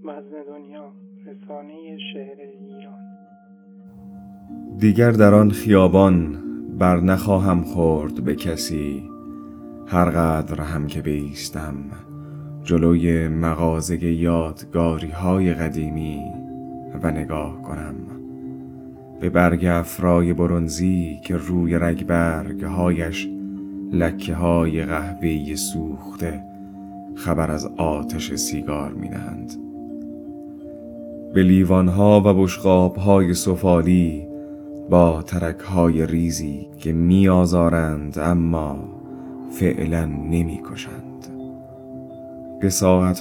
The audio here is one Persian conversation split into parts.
وزن دنیا، رسانه شعر ایران. دیگر در آن خیابان بر نخواهم خورد به کسی، هر قدر هم که بایستم جلوی مغازه یادگاری های قدیمی و نگاه کنم به برگ افرای برنزی که روی رگبرگ هایش لکه های قهوه‌ای سوخته خبر از آتش سیگار می دهند. به لیوان ها و بشقاب های سفالی با ترک های ریزی که می آزارند اما فعلا نمی کشند. به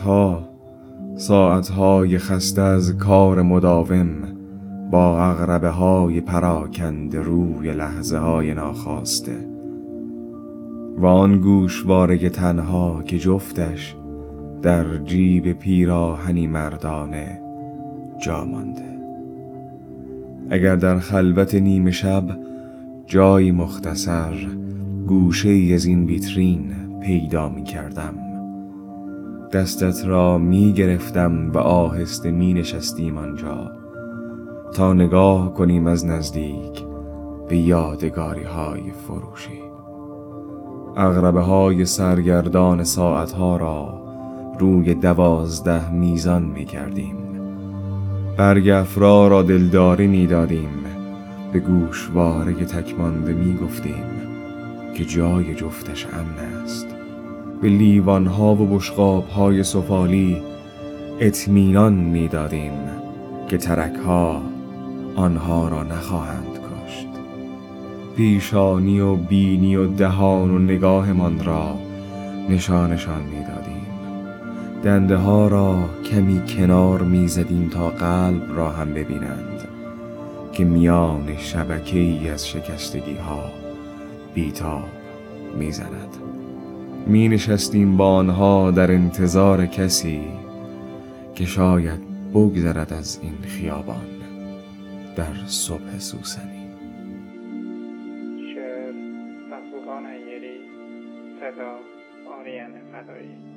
ساعت های خسته از کار مداوم با عقربه های پراکنده روی لحظه های ناخواسته و آن گوشواره تنها که جفتش در جیب پیراهنی مردانه جا مانده. اگر در خلوت نیمه شب جایی مختصر گوشه‌ای از این ویترین پیدا می کردم، دستت را می گرفتم و آهسته می نشستیم آنجا تا نگاه کنیم از نزدیک به یادگاری های فروشی. عقربه های سرگردان ساعت ها را روی 12 میزان می کردیم. برگ افرا را دلداری می دادیم. به گوشواره تکمانده می گفتیم که جای جفتش امن است. به لیوان ها و بشقاب های سفالی اطمینان می دادیم که ترک ها آنها را نخواهند کشت. پیشانی و بینی و دهان و نگاهمان را نشانشان می دادیم. دنده ها را کمی کنار می زدیم تا قلب را هم ببینند که میان شبکه‌ای از شکستگی ها بیتاب می زند. می نشستیم با آنها در انتظار کسی که شاید بگذرد از این خیابان در صبح سوسنی. شعر: فضلان ایری. صدا: آریان فدایی.